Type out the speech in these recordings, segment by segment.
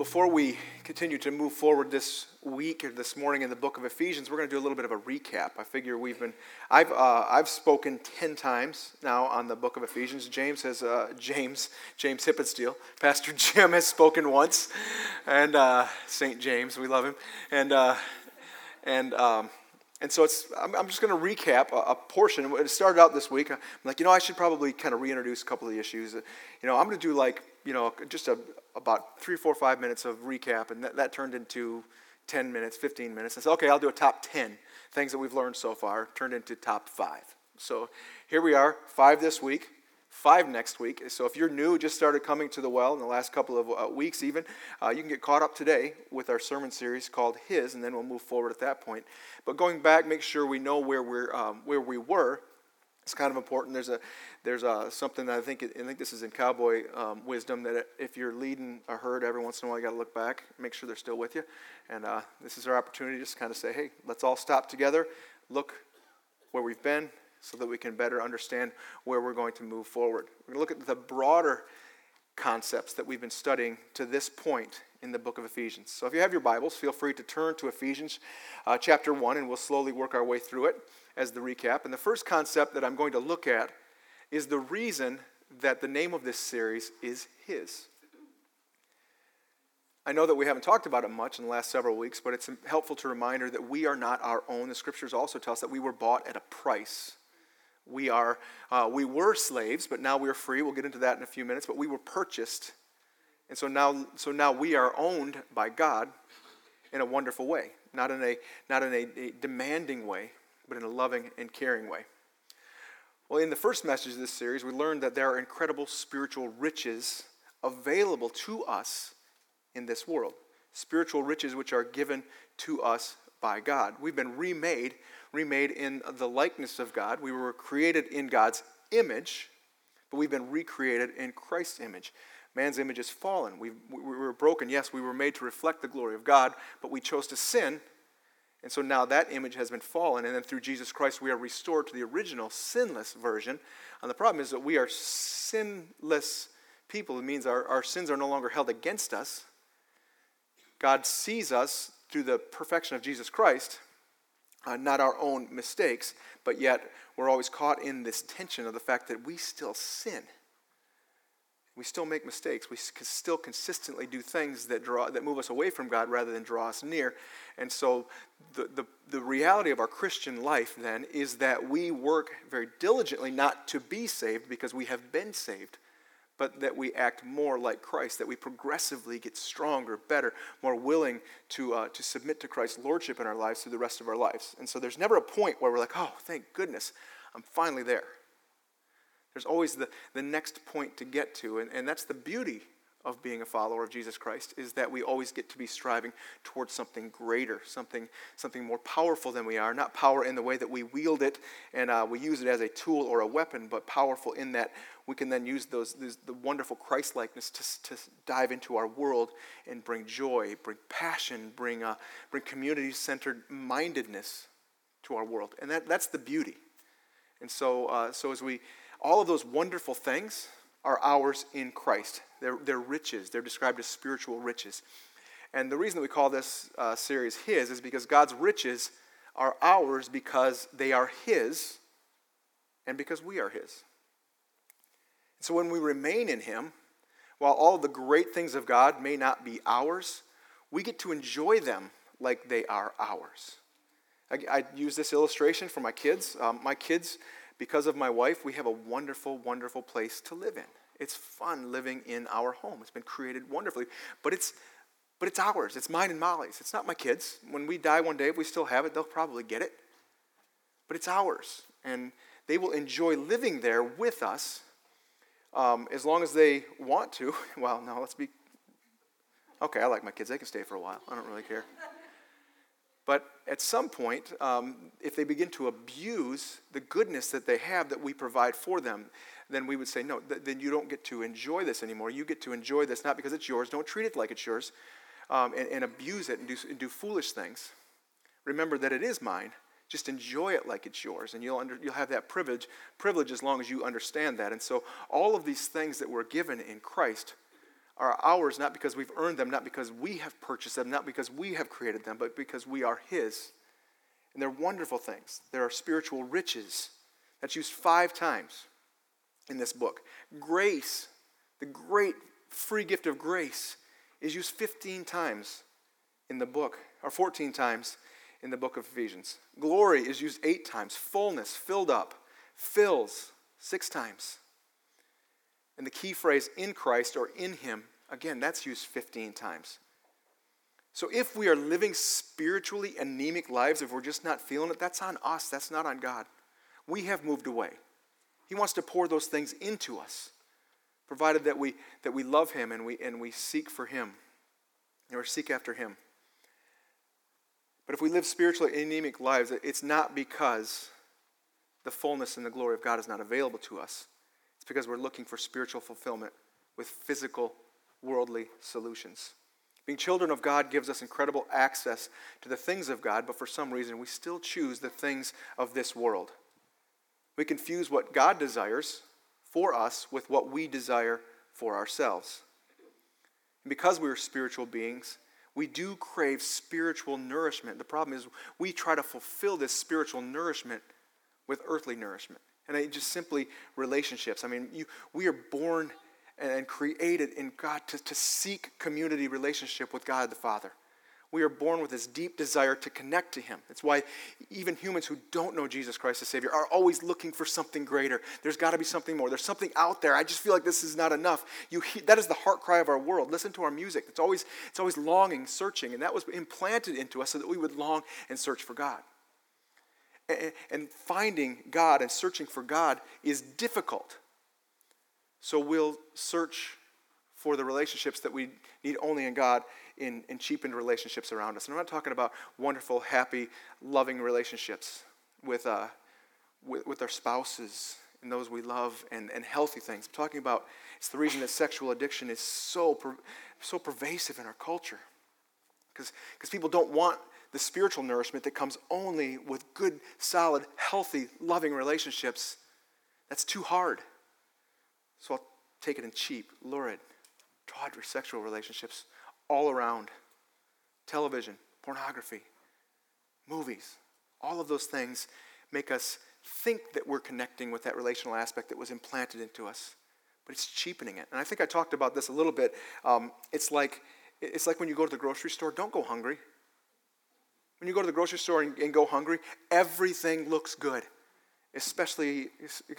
before we continue to move forward this week or this morning in the book of Ephesians, we're going to do a little bit of a recap. I figure I've spoken 10 times now on the book of Ephesians. James Hippensteel, Pastor Jim has spoken once, and St. James, we love him, and so I'm just going to recap a portion. It started out this week. I'm like, I should probably kind of reintroduce a couple of the issues. I'm going to do just about 3, 4, 5 minutes of recap, and that turned into 10 minutes, 15 minutes. I said, okay, I'll do a top 10 things that we've learned so far, turned into top 5. So here we are, 5 this week, 5 next week. So if you're new, just started coming to the well in the last couple of weeks even, you can get caught up today with our sermon series called His, and then we'll move forward at that point. But going back, make sure we know where we were. It's kind of important. There's something that I think this is in cowboy wisdom, that if you're leading a herd, every once in a while you got to look back, make sure they're still with you. And this is our opportunity to just kind of say, hey, let's all stop together, look where we've been, so that we can better understand where we're going to move forward. We're going to look at the broader concepts that we've been studying to this point in the book of Ephesians. So if you have your Bibles, feel free to turn to Ephesians chapter 1, and we'll slowly work our way through it as the recap. And the first concept that I'm going to look at is the reason that the name of this series is His. I know that we haven't talked about it much in the last several weeks, but it's helpful to reminder that we are not our own. The scriptures also tell us that we were bought at a price. We were slaves, but now we are free. We'll get into that in a few minutes, but we were purchased. And so now we are owned by God in a wonderful way, not in a demanding way, but in a loving and caring way. Well, in the first message of this series, we learned that there are incredible spiritual riches available to us in this world. Spiritual riches which are given to us by God. We've been remade in the likeness of God. We were created in God's image, but we've been recreated in Christ's image. Man's image is fallen. We were broken. Yes, we were made to reflect the glory of God, but we chose to sin. And so now that image has been fallen, and then through Jesus Christ we are restored to the original sinless version. And the problem is that we are sinless people. It means our sins are no longer held against us. God sees us through the perfection of Jesus Christ, not our own mistakes, but yet we're always caught in this tension of the fact that we still sin. We still make mistakes. We still consistently do things that move us away from God rather than draw us near. And so the reality of our Christian life then is that we work very diligently not to be saved because we have been saved, but that we act more like Christ, that we progressively get stronger, better, more willing to submit to Christ's lordship in our lives through the rest of our lives. And so there's never a point where we're like, oh, thank goodness, I'm finally there. There's always the next point to get to, and that's the beauty of being a follower of Jesus Christ, is that we always get to be striving towards something greater, something more powerful than we are. Not power in the way that we wield it and we use it as a tool or a weapon, but powerful in that we can then use the wonderful Christ-likeness to dive into our world and bring joy, bring passion, bring community-centered mindedness to our world. And that's the beauty. And so as we... all of those wonderful things are ours in Christ. They're riches. They're described as spiritual riches. And the reason that we call this series His is because God's riches are ours because they are His and because we are His. And so when we remain in Him, while all the great things of God may not be ours, we get to enjoy them like they are ours. I use this illustration for my kids. My kids... because of my wife, we have a wonderful, wonderful place to live in. It's fun living in our home. It's been created wonderfully, but it's ours. It's mine and Molly's. It's not my kids. When we die one day, if we still have it, they'll probably get it. But it's ours, and they will enjoy living there with us as long as they want to. Well, no, okay, I like my kids. They can stay for a while. I don't really care. But at some point, if they begin to abuse the goodness that they have that we provide for them, then we would say, no, then you don't get to enjoy this anymore. You get to enjoy this not because it's yours. Don't treat it like it's yours and abuse it and do foolish things. Remember that it is mine. Just enjoy it like it's yours, and you'll have that privilege as long as you understand that. And so all of these things that we're given in Christ are ours not because we've earned them, not because we have purchased them, not because we have created them, but because we are His. And they're wonderful things. There are spiritual riches. That's used 5 times in this book. Grace, the great free gift of grace, is used 15 times in the book, or 14 times in the book of Ephesians. Glory is used 8 times. Fullness, filled up, fills 6 times. And the key phrase, in Christ or in Him, again, that's used 15 times. So if we are living spiritually anemic lives, if we're just not feeling it, that's on us. That's not on God. We have moved away. He wants to pour those things into us, provided that we love Him and we seek for Him, or seek after Him. But if we live spiritually anemic lives, it's not because the fullness and the glory of God is not available to us. It's because we're looking for spiritual fulfillment with physical, worldly solutions. Being children of God gives us incredible access to the things of God, but for some reason we still choose the things of this world. We confuse what God desires for us with what we desire for ourselves. And because we are spiritual beings, we do crave spiritual nourishment. The problem is we try to fulfill this spiritual nourishment with earthly nourishment. And it just simply relationships. I mean, we are born and created in God to seek community relationship with God the Father. We are born with this deep desire to connect to Him. That's why even humans who don't know Jesus Christ as Savior are always looking for something greater. There's got to be something more. There's something out there. I just feel like this is not enough. That is the heart cry of our world. Listen to our music. It's always longing, searching, and that was implanted into us so that we would long and search for God. And finding God and searching for God is difficult. So we'll search for the relationships that we need only in God in cheapened relationships around us. And I'm not talking about wonderful, happy, loving relationships with our spouses and those we love and healthy things. I'm talking about, it's the reason that sexual addiction is so pervasive in our culture. Because people don't want the spiritual nourishment that comes only with good, solid, healthy, loving relationships. That's too hard. So I'll take it in cheap, lurid, tawdry sexual relationships all around. Television, pornography, movies, all of those things make us think that we're connecting with that relational aspect that was implanted into us. But it's cheapening it. And I think I talked about this a little bit. It's like when you go to the grocery store, don't go hungry. When you go to the grocery store and go hungry, everything looks good. Especially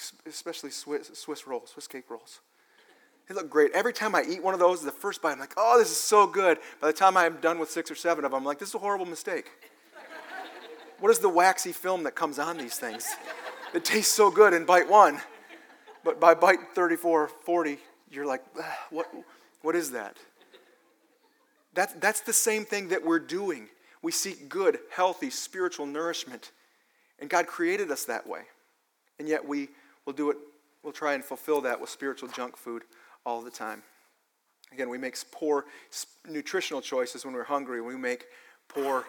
Swiss rolls, Swiss cake rolls. They look great. Every time I eat one of those, the first bite, I'm like, oh, this is so good. By the time I'm done with 6 or 7 of them, I'm like, this is a horrible mistake. What is the waxy film that comes on these things? It tastes so good in bite 1, but by bite 34, 40, you're like, what is that? That's the same thing that we're doing. We seek good, healthy, spiritual nourishment. And God created us that way. And yet we'll try and fulfill that with spiritual junk food all the time. Again, we make poor nutritional choices when we're hungry. We make poor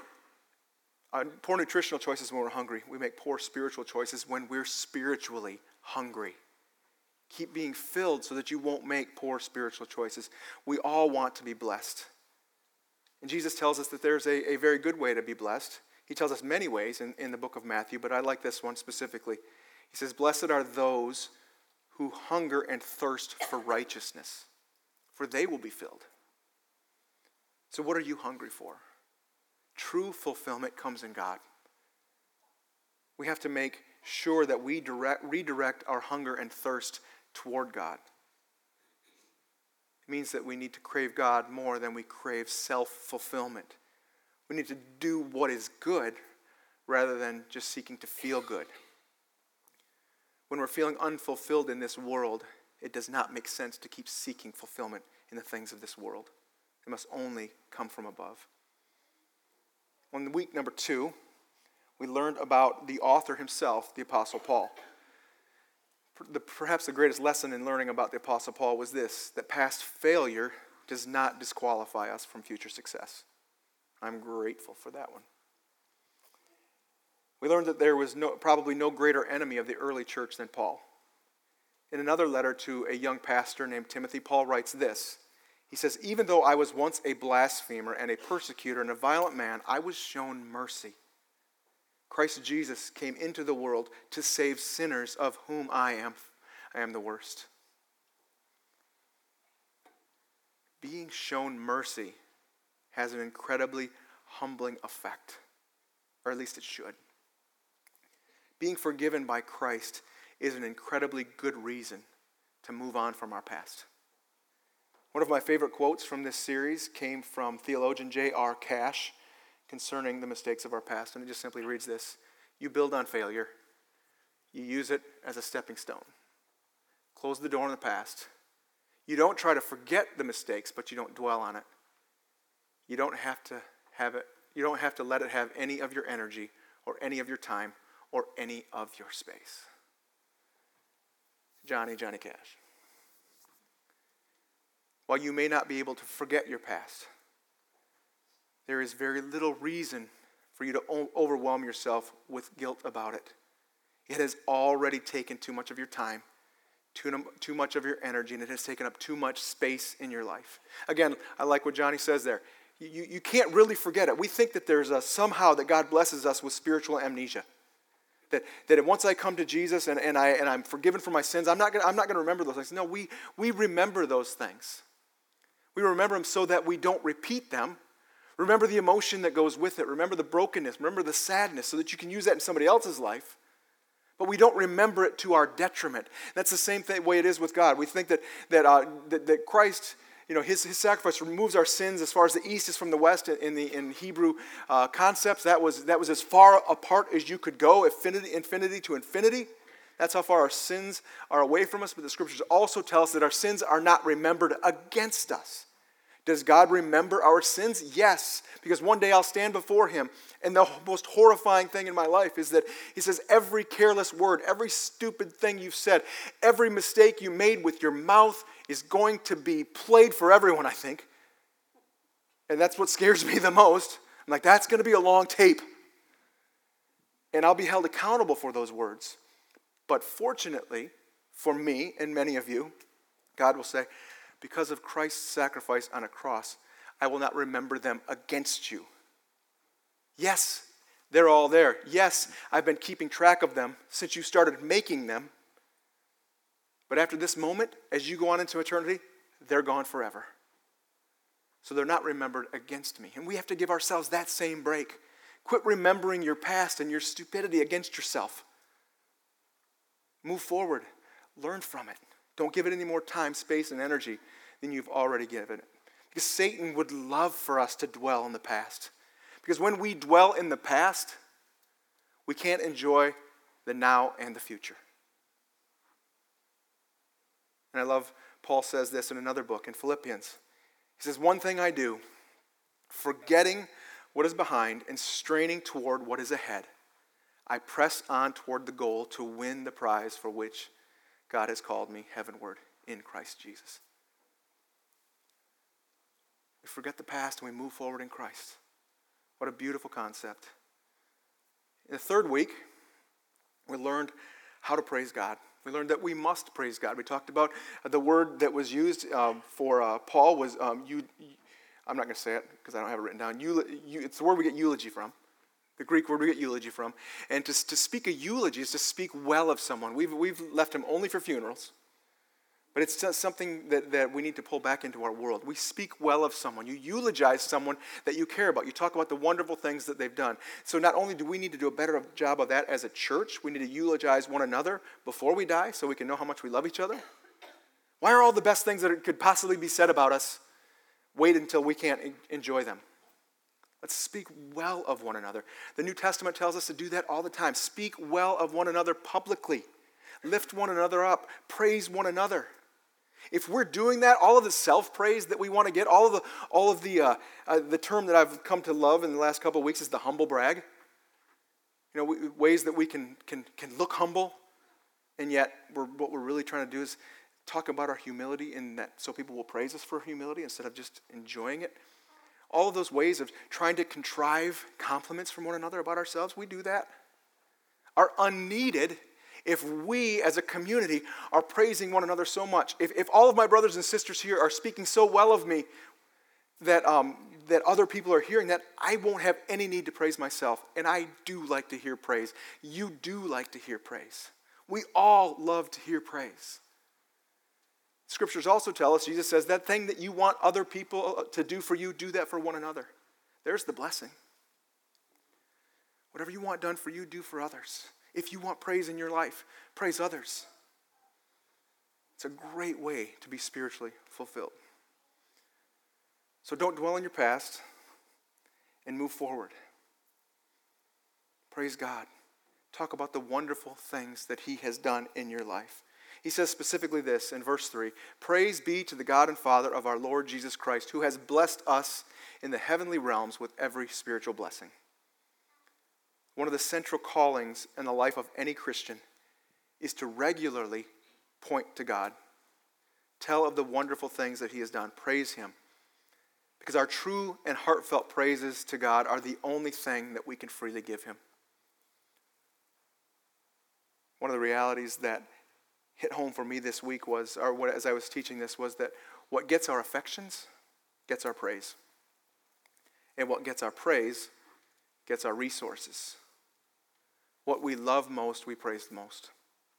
nutritional choices when we're hungry. We make poor spiritual choices when we're spiritually hungry. Keep being filled so that you won't make poor spiritual choices. We all want to be blessed. And Jesus tells us that there's a very good way to be blessed. He tells us many ways in the book of Matthew, but I like this one specifically. He says, blessed are those who hunger and thirst for righteousness, for they will be filled. So what are you hungry for? True fulfillment comes in God. We have to make sure that we redirect our hunger and thirst toward God. It means that we need to crave God more than we crave self-fulfillment. We need to do what is good rather than just seeking to feel good. When we're feeling unfulfilled in this world, it does not make sense to keep seeking fulfillment in the things of this world. It must only come from above. On week number 2, we learned about the author himself, the Apostle Paul. Perhaps the greatest lesson in learning about the Apostle Paul was this, that past failure does not disqualify us from future success. I'm grateful for that one. We learned that there was probably no greater enemy of the early church than Paul. In another letter to a young pastor named Timothy, Paul writes this. He says, even though I was once a blasphemer and a persecutor and a violent man, I was shown mercy. Christ Jesus came into the world to save sinners, of whom I am the worst. Being shown mercy has an incredibly humbling effect, or at least it should. Being forgiven by Christ is an incredibly good reason to move on from our past. One of my favorite quotes from this series came from theologian J.R. Cash concerning the mistakes of our past, and it just simply reads this: you build on failure. You use it as a stepping stone. Close the door on the past. You don't try to forget the mistakes, but you don't dwell on it. You don't have to have it. You don't have to let it have any of your energy or any of your time or any of your space. Johnny Cash. While you may not be able to forget your past, there is very little reason for you to overwhelm yourself with guilt about it. It has already taken too much of your time, too much of your energy, and it has taken up too much space in your life. Again, I like what Johnny says there. You can't really forget it. We think that there's somehow that God blesses us with spiritual amnesia. That once I come to Jesus and I'm forgiven for my sins, I'm not going to remember those things. No, we remember those things. We remember them so that we don't repeat them. Remember the emotion that goes with it. Remember the brokenness. Remember the sadness so that you can use that in somebody else's life. But we don't remember it to our detriment. That's the same way it is with God. We think that Christ, his sacrifice removes our sins as far as the east is from the west in Hebrew concepts. That was as far apart as you could go, infinity to infinity. That's how far our sins are away from us. But the scriptures also tell us that our sins are not remembered against us. Does God remember our sins? Yes, because one day I'll stand before him, and the most horrifying thing in my life is that he says every careless word, every stupid thing you've said, every mistake you made with your mouth is going to be played for everyone, I think. And that's what scares me the most. I'm like, that's going to be a long tape. And I'll be held accountable for those words. But fortunately, for me and many of you, God will say, because of Christ's sacrifice on a cross, I will not remember them against you. Yes, they're all there. Yes, I've been keeping track of them since you started making them. But after this moment, as you go on into eternity, they're gone forever. So they're not remembered against me. And we have to give ourselves that same break. Quit remembering your past and your stupidity against yourself. Move forward. Learn from it. Don't give it any more time, space, and energy than you've already given it. Because Satan would love for us to dwell in the past. Because when we dwell in the past, we can't enjoy the now and the future. And I love Paul says this in another book, in Philippians. He says, one thing I do, forgetting what is behind and straining toward what is ahead, I press on toward the goal to win the prize for which God has called me heavenward in Christ Jesus. We forget the past and we move forward in Christ. What a beautiful concept. In the third week, we learned how to praise God. We learned that we must praise God. We talked about the word that was used for Paul was, I'm not going to say it because I don't have it written down. It's the word we get eulogy from. The Greek word we get eulogy from. And to speak a eulogy is to speak well of someone. We've left him only for funerals. But it's just something that we need to pull back into our world. We speak well of someone. You eulogize someone that you care about. You talk about the wonderful things that they've done. So not only do we need to do a better job of that as a church, we need to eulogize one another before we die so we can know how much we love each other. Why are all the best things that could possibly be said about us wait until we can't enjoy them? Let's speak well of one another. The New Testament tells us to do that all the time. Speak well of one another publicly. Lift one another up. Praise one another. If we're doing that, all of the self-praise that we want to get, all of the term that I've come to love in the last couple of weeks is the humble brag. Ways that we can look humble, and yet what we're really trying to do is talk about our humility, in that so people will praise us for humility instead of just enjoying it. All of those ways of trying to contrive compliments from one another about ourselves, we do that, are unneeded If we as a community are praising one another so much, if all of my brothers and sisters here are speaking so well of me that other people are hearing that, I won't have any need to praise myself. And I do like to hear praise. You do like to hear praise. We all love to hear praise. Scriptures also tell us, Jesus says, that thing that you want other people to do for you, do that for one another. There's the blessing. Whatever you want done for you, do for others. If you want praise in your life, praise others. It's a great way to be spiritually fulfilled. So don't dwell on your past and move forward. Praise God. Talk about the wonderful things that He has done in your life. He says specifically this in verse 3, "Praise be to the God and Father of our Lord Jesus Christ, who has blessed us in the heavenly realms with every spiritual blessing." One of the central callings in the life of any Christian is to regularly point to God. Tell of the wonderful things that He has done. Praise Him. Because our true and heartfelt praises to God are the only thing that we can freely give Him. One of the realities that hit home for me this week was, as I was teaching this, was that what gets our affections gets our praise. And what gets our praise gets our resources. What we love most, we praise the most.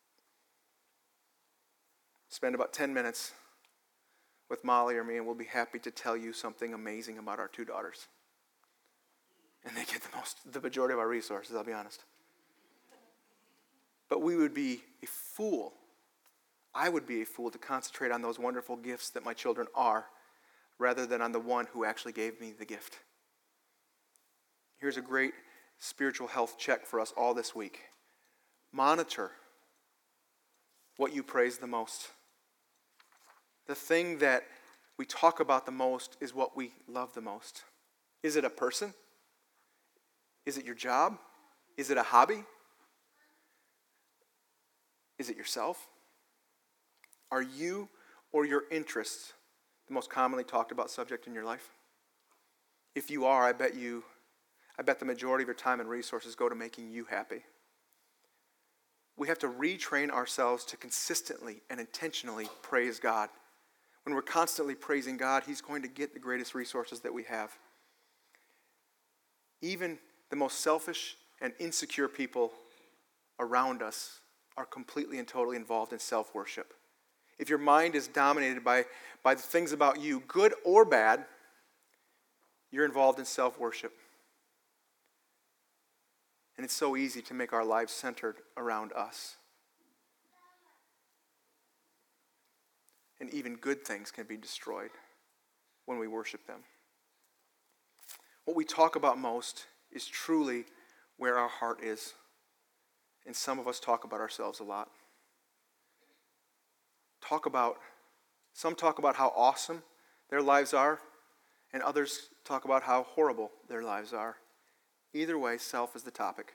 Spend about 10 minutes with Molly or me, and we'll be happy to tell you something amazing about our 2 daughters. And they get the majority of our resources, I'll be honest. But we would be a fool. I would be a fool to concentrate on those wonderful gifts that my children are, rather than on the one who actually gave me the gift. Here's a great spiritual health check for us all this week. Monitor what you praise the most. The thing that we talk about the most is what we love the most. Is it a person? Is it your job? Is it a hobby? Is it yourself? Are you or your interests the most commonly talked about subject in your life? If you are, I bet the majority of your time and resources go to making you happy. We have to retrain ourselves to consistently and intentionally praise God. When we're constantly praising God, He's going to get the greatest resources that we have. Even the most selfish and insecure people around us are completely and totally involved in self-worship. If your mind is dominated by the things about you, good or bad, you're involved in self-worship. And it's so easy to make our lives centered around us. And even good things can be destroyed when we worship them. What we talk about most is truly where our heart is. And some of us talk about ourselves a lot. Some talk about how awesome their lives are, and others talk about how horrible their lives are. Either way, self is the topic.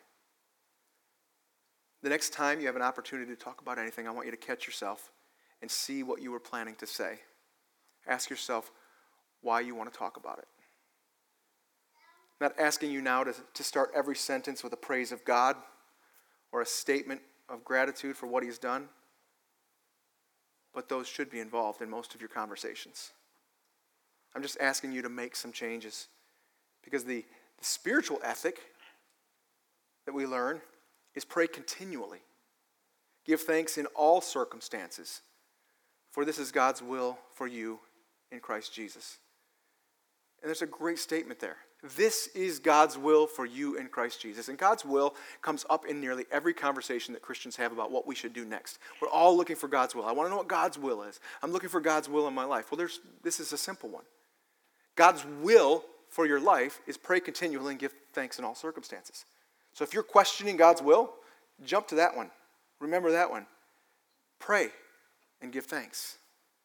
The next time you have an opportunity to talk about anything, I want you to catch yourself and see what you were planning to say. Ask yourself why you want to talk about it. I'm not asking you now to start every sentence with a praise of God or a statement of gratitude for what He's done, but those should be involved in most of your conversations. I'm just asking you to make some changes, because the spiritual ethic that we learn is pray continually. Give thanks in all circumstances, for this is God's will for you in Christ Jesus. And there's a great statement there. This is God's will for you in Christ Jesus. And God's will comes up in nearly every conversation that Christians have about what we should do next. We're all looking for God's will. I want to know what God's will is. I'm looking for God's will in my life. Well, this is a simple one. God's will for your life is pray continually and give thanks in all circumstances. So if you're questioning God's will, jump to that one. Remember that one. Pray and give thanks.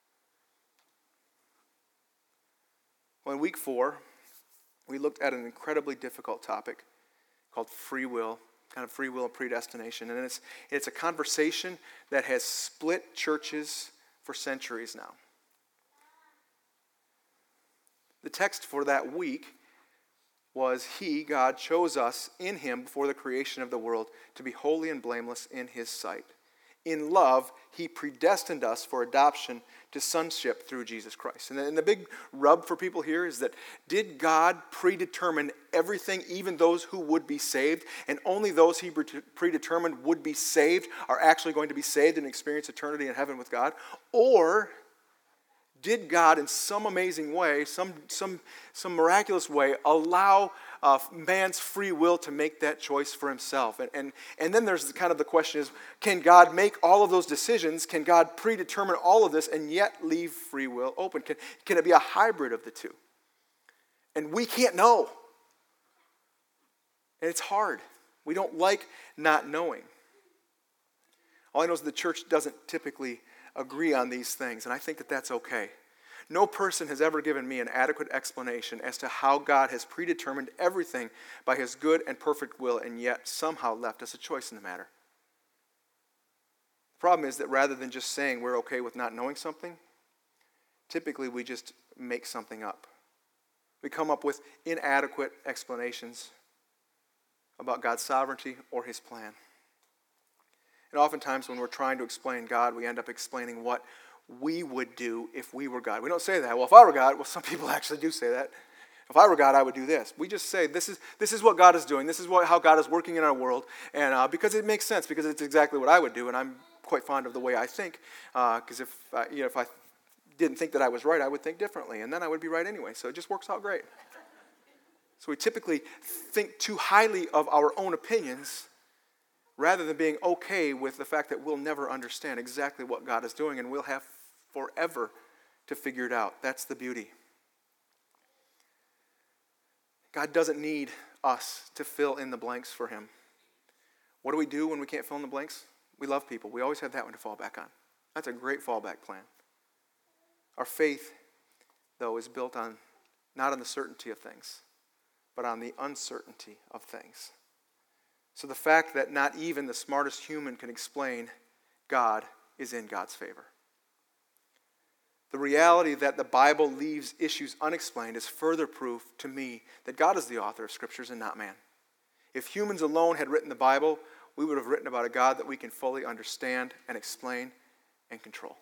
Well, in week 4, we looked at an incredibly difficult topic called free will, kind of free will and predestination. And it's a conversation that has split churches for centuries now. The text for that week was He, God, chose us in Him before the creation of the world to be holy and blameless in His sight. In love, He predestined us for adoption to sonship through Jesus Christ. And the big rub for people here is that did God predetermine everything, even those who would be saved, and only those He predetermined would be saved are actually going to be saved and experience eternity in heaven with God? Or did God, in some amazing way, some miraculous way, allow man's free will to make that choice for himself? And then there's kind of the question is, can God make all of those decisions? Can God predetermine all of this and yet leave free will open? Can it be a hybrid of the two? And we can't know. And it's hard. We don't like not knowing. All I know is the church doesn't typically agree on these things, and I think that that's okay. No person has ever given me an adequate explanation as to how God has predetermined everything by His good and perfect will and yet somehow left us a choice in the matter. The problem is that rather than just saying we're okay with not knowing something, typically we just make something up. We come up with inadequate explanations about God's sovereignty or His plan. And oftentimes when we're trying to explain God, we end up explaining what we would do if we were God. We don't say that. Well, if I were God, well, some people actually do say that. If I were God, I would do this. We just say, this is what God is doing. This is how God is working in our world. And because it makes sense, because it's exactly what I would do. And I'm quite fond of the way I think. Because if I didn't think that I was right, I would think differently. And then I would be right anyway. So it just works out great. So we typically think too highly of our own opinions rather than being okay with the fact that we'll never understand exactly what God is doing and we'll have forever to figure it out. That's the beauty. God doesn't need us to fill in the blanks for Him. What do we do when we can't fill in the blanks? We love people. We always have that one to fall back on. That's a great fallback plan. Our faith, though, is built on not on the certainty of things, but on the uncertainty of things. So the fact that not even the smartest human can explain God is in God's favor. The reality that the Bible leaves issues unexplained is further proof to me that God is the author of Scriptures and not man. If humans alone had written the Bible, we would have written about a God that we can fully understand and explain and control.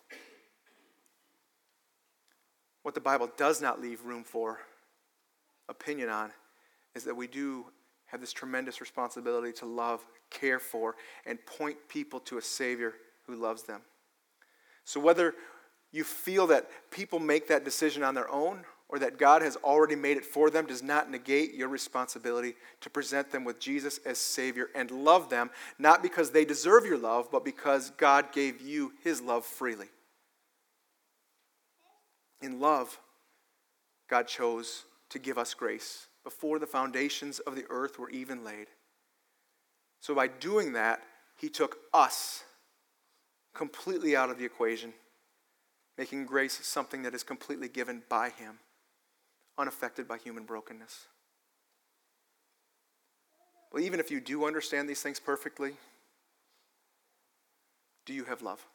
What the Bible does not leave room for opinion on is that we do have this tremendous responsibility to love, care for, and point people to a Savior who loves them. So whether you feel that people make that decision on their own or that God has already made it for them does not negate your responsibility to present them with Jesus as Savior and love them, not because they deserve your love, but because God gave you His love freely. In love, God chose to give us grace before the foundations of the earth were even laid. So by doing that, He took us completely out of the equation, making grace something that is completely given by Him, unaffected by human brokenness. Well, even if you do understand these things perfectly, do you have love?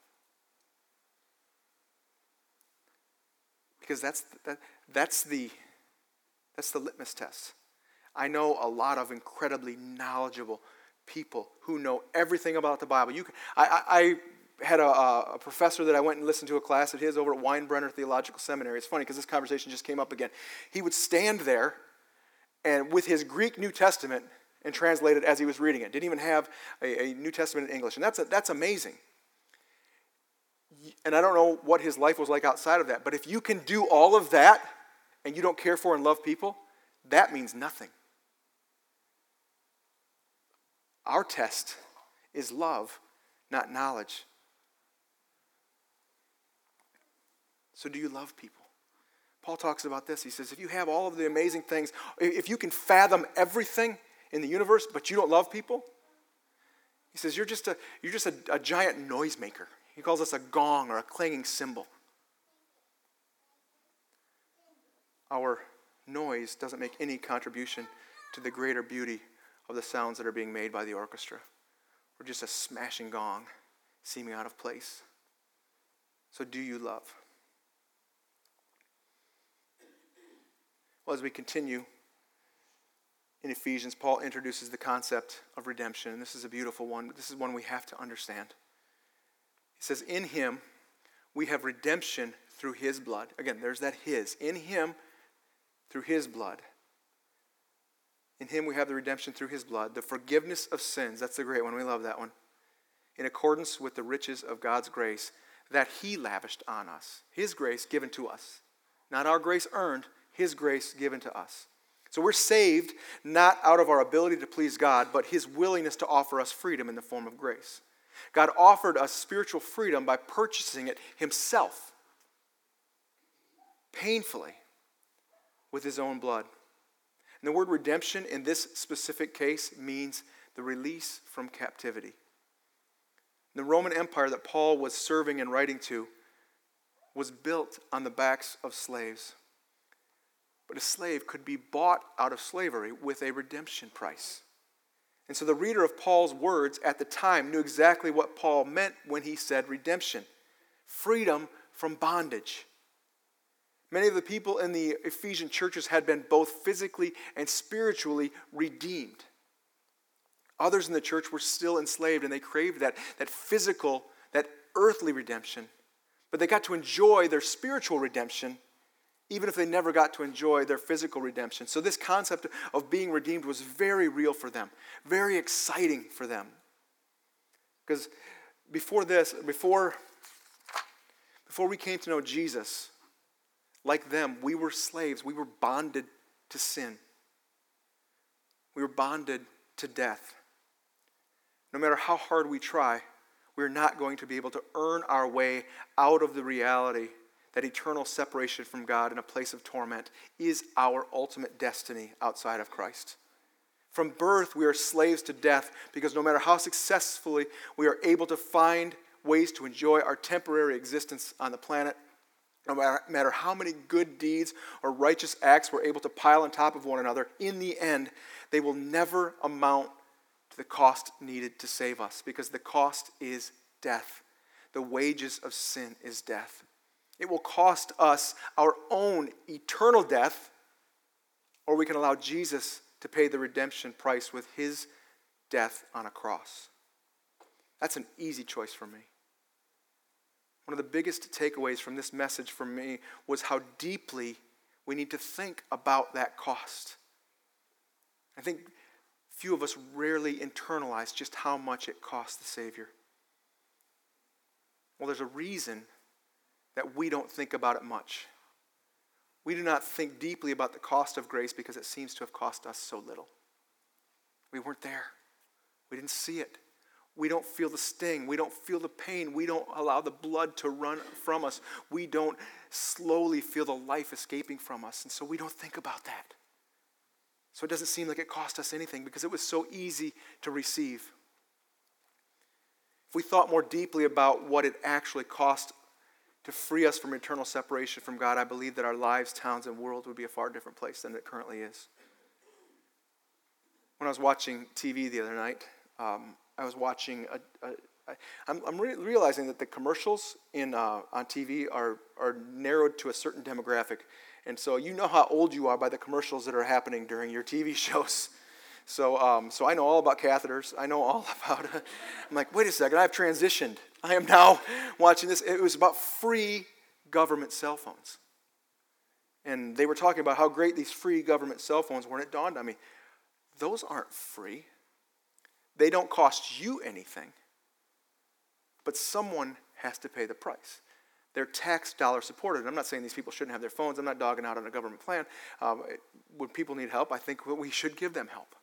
Because that's the litmus test. I know a lot of incredibly knowledgeable people who know everything about the Bible. I had a professor that I went and listened to a class of his over at Weinbrenner Theological Seminary. It's funny because this conversation just came up again. He would stand there and with his Greek New Testament and translate it as he was reading it. Didn't even have a New Testament in English. And that's amazing. And I don't know what his life was like outside of that. But if you can do all of that and you don't care for and love people, that means nothing. Our test is love, not knowledge. So do you love people? Paul talks about this. He says, if you have all of the amazing things, if you can fathom everything in the universe, but you don't love people, he says, you're just a giant noisemaker. He calls us a gong or a clanging cymbal. Our noise doesn't make any contribution to the greater beauty of the sounds that are being made by the orchestra. We're just a smashing gong seeming out of place. So do you love? Well, as we continue in Ephesians, Paul introduces the concept of redemption. And this is a beautiful one, but this is one we have to understand. He says, in him we have redemption through his blood. Again, there's that his. In him, through his blood. In him we have the redemption through his blood, the forgiveness of sins. That's the great one. We love that one. In accordance with the riches of God's grace that he lavished on us. His grace given to us. Not our grace earned, his grace given to us. So we're saved not out of our ability to please God, but his willingness to offer us freedom in the form of grace. God offered us spiritual freedom by purchasing it himself, painfully, with his own blood. And the word redemption in this specific case means the release from captivity. The Roman Empire that Paul was serving and writing to was built on the backs of slaves. But a slave could be bought out of slavery with a redemption price. And so the reader of Paul's words at the time knew exactly what Paul meant when he said redemption. Freedom from bondage. Many of the people in the Ephesian churches had been both physically and spiritually redeemed. Others in the church were still enslaved, and they craved that physical, that earthly redemption. But they got to enjoy their spiritual redemption even if they never got to enjoy their physical redemption. So this concept of being redeemed was very real for them, very exciting for them. Because before we came to know Jesus, like them, we were slaves. We were bonded to sin. We were bonded to death. No matter how hard we try, we're not going to be able to earn our way out of the reality that eternal separation from God in a place of torment is our ultimate destiny outside of Christ. From birth, we are slaves to death because no matter how successfully we are able to find ways to enjoy our temporary existence on the planet, no matter how many good deeds or righteous acts we're able to pile on top of one another, in the end, they will never amount to the cost needed to save us, because the cost is death. The wages of sin is death. It will cost us our own eternal death, or we can allow Jesus to pay the redemption price with his death on a cross. That's an easy choice for me. One of the biggest takeaways from this message for me was how deeply we need to think about that cost. I think few of us rarely internalize just how much it cost the Savior. Well, there's a reason that we don't think about it much. We do not think deeply about the cost of grace because it seems to have cost us so little. We weren't there. We didn't see it. We don't feel the sting. We don't feel the pain. We don't allow the blood to run from us. We don't slowly feel the life escaping from us. And so we don't think about that. So it doesn't seem like it cost us anything because it was so easy to receive. If we thought more deeply about what it actually cost to free us from eternal separation from God, I believe that our lives, towns, and world would be a far different place than it currently is. When I was watching TV the other night, I was watching I'm realizing that the commercials on TV are narrowed to a certain demographic. And so you know how old you are by the commercials that are happening during your TV shows. So I know all about catheters. I know all about it. I'm like, wait a second, I've transitioned. I am now watching this. It was about free government cell phones. And they were talking about how great these free government cell phones were, and it dawned on me, those aren't free. They don't cost you anything. But someone has to pay the price. They're tax dollar supported. I'm not saying these people shouldn't have their phones. I'm not dogging out on a government plan. When people need help, I think we should give them help.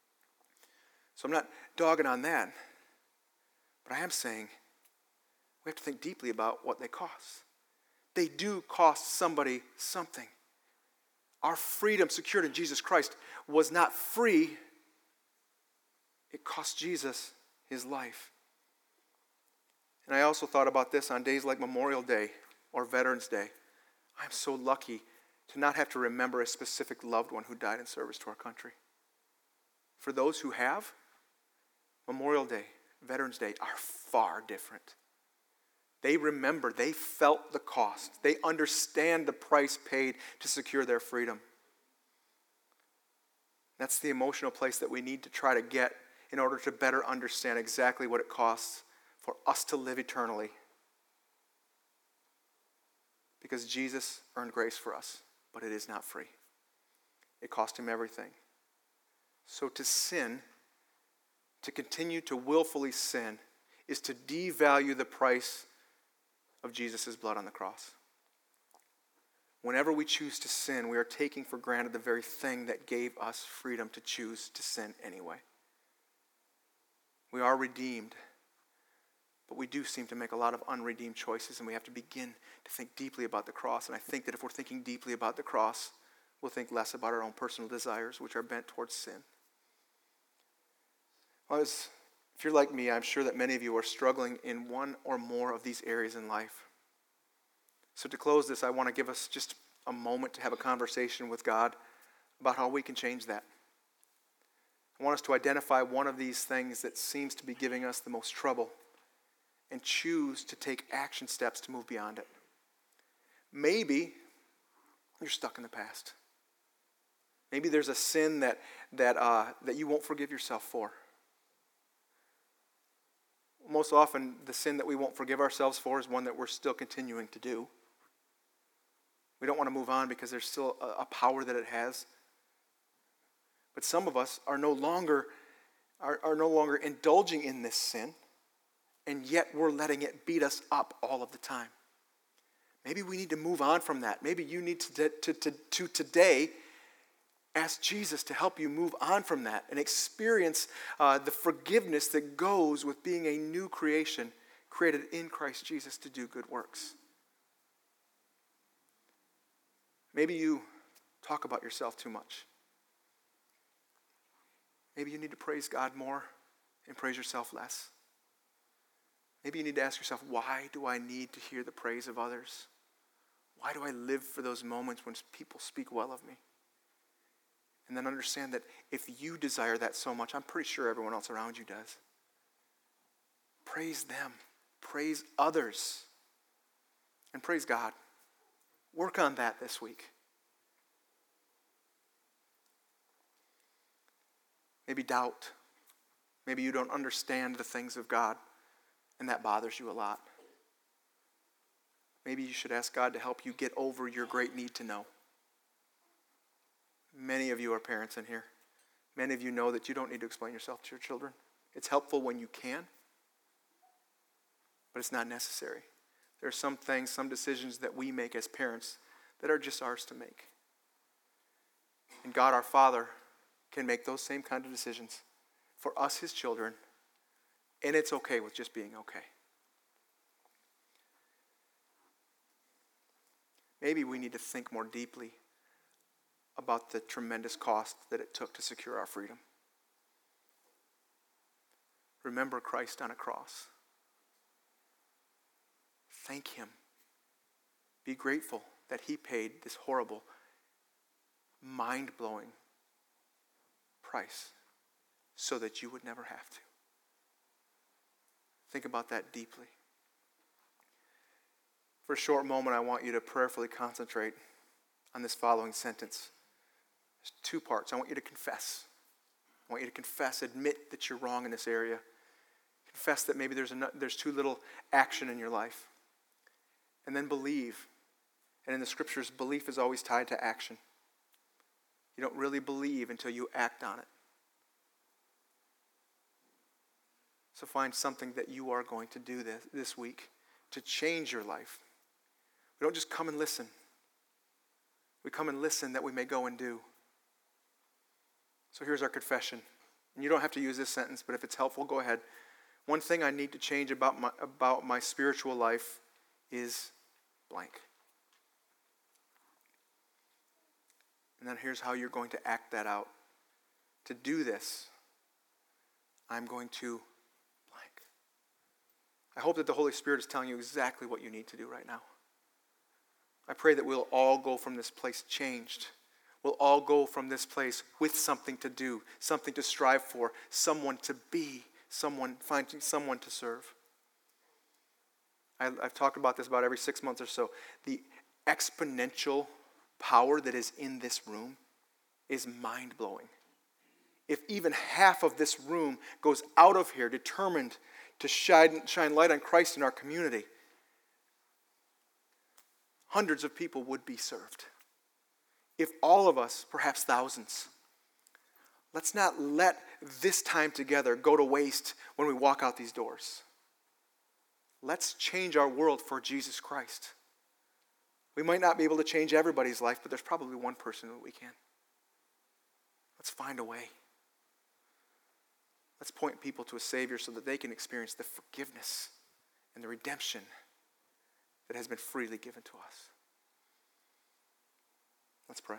So I'm not dogging on that. But I am saying we have to think deeply about what they cost. They do cost somebody something. Our freedom secured in Jesus Christ was not free. It cost Jesus his life. And I also thought about this on days like Memorial Day or Veterans Day. I'm so lucky to not have to remember a specific loved one who died in service to our country. For those who have, Memorial Day, Veterans Day are far different. They remember, they felt the cost. They understand the price paid to secure their freedom. That's the emotional place that we need to try to get in order to better understand exactly what it costs for us to live eternally. Because Jesus earned grace for us, but it is not free. It cost him everything. So to sin, to continue to willfully sin, is to devalue the price of Jesus' blood on the cross. Whenever we choose to sin, we are taking for granted the very thing that gave us freedom to choose to sin anyway. We are redeemed, but we do seem to make a lot of unredeemed choices, and we have to begin to think deeply about the cross. And I think that if we're thinking deeply about the cross, we'll think less about our own personal desires, which are bent towards sin. If you're like me, I'm sure that many of you are struggling in one or more of these areas in life. So to close this, I want to give us just a moment to have a conversation with God about how we can change that. I want us to identify one of these things that seems to be giving us the most trouble and choose to take action steps to move beyond it. Maybe you're stuck in the past. Maybe there's a sin that you won't forgive yourself for. Most often, the sin that we won't forgive ourselves for is one that we're still continuing to do. We don't want to move on because there's still a power that it has. But some of us are no longer indulging in this sin, and yet we're letting it beat us up all of the time. Maybe we need to move on from that. Maybe you need to today ask Jesus to help you move on from that and experience the forgiveness that goes with being a new creation created in Christ Jesus to do good works. Maybe you talk about yourself too much. Maybe you need to praise God more and praise yourself less. Maybe you need to ask yourself, why do I need to hear the praise of others? Why do I live for those moments when people speak well of me? And then understand that if you desire that so much, I'm pretty sure everyone else around you does. Praise them. Praise others. And praise God. Work on that this week. Maybe doubt. Maybe you don't understand the things of God, and that bothers you a lot. Maybe you should ask God to help you get over your great need to know. Many of you are parents in here. Many of you know that you don't need to explain yourself to your children. It's helpful when you can, but it's not necessary. There are some things, some decisions that we make as parents that are just ours to make. And God, our Father, can make those same kind of decisions for us, his children, and it's okay with just being okay. Maybe we need to think more deeply about the tremendous cost that it took to secure our freedom. Remember Christ on a cross. Thank him. Be grateful that he paid this horrible, mind-blowing price so that you would never have to. Think about that deeply. For a short moment, I want you to prayerfully concentrate on this following sentence. There's two parts. I want you to confess. I want you to confess, admit that you're wrong in this area. Confess that maybe there's too little action in your life. And then believe. And in the scriptures, belief is always tied to action. You don't really believe until you act on it. So find something that you are going to do this week to change your life. We don't just come and listen. We come and listen that we may go and do. So here's our confession. And you don't have to use this sentence, but if it's helpful, go ahead. One thing I need to change about my spiritual life is blank. And then here's how you're going to act that out. To do this, I'm going to blank. I hope that the Holy Spirit is telling you exactly what you need to do right now. I pray that we'll all go from this place changed. We'll all go from this place with something to do, something to strive for, someone to be, finding someone to serve. I've talked about this about every 6 months or so. The exponential power that is in this room is mind-blowing. if even half of this room goes out of here determined to shine light on Christ in our community, hundreds of people would be served. If all of us, perhaps thousands, let's not let this time together go to waste when we walk out these doors. Let's change our world for Jesus Christ. We might not be able to change everybody's life, but there's probably one person that we can. Let's find a way. Let's point people to a Savior so that they can experience the forgiveness and the redemption that has been freely given to us. Let's pray.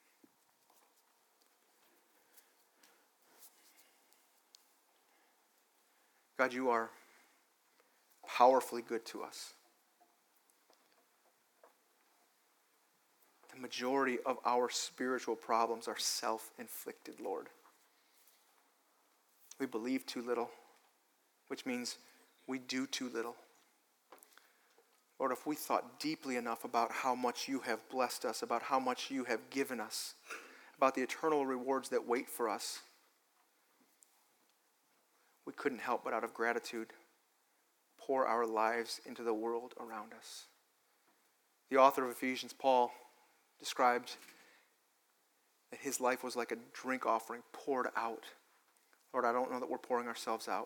God, you are powerfully good to us. The majority of our spiritual problems are self-inflicted, Lord. We believe too little, which means we do too little. Lord, if we thought deeply enough about how much you have blessed us, about how much you have given us, about the eternal rewards that wait for us, we couldn't help but out of gratitude pour our lives into the world around us. The author of Ephesians, Paul, described that his life was like a drink offering poured out. Lord, I don't know that we're pouring ourselves out.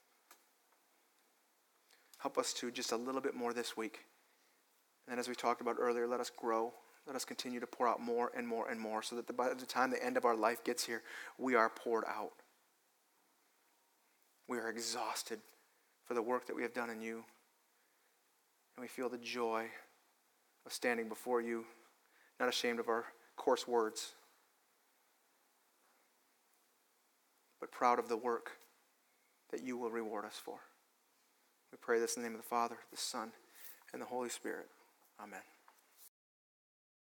Help us to just a little bit more this week. And then as we talked about earlier, let us grow. Let us continue to pour out more and more and more so that by the time the end of our life gets here, we are poured out. We are exhausted for the work that we have done in you. And we feel the joy of standing before you, not ashamed of our coarse words, but proud of the work that you will reward us for. We pray this in the name of the Father, the Son, and the Holy Spirit. Amen.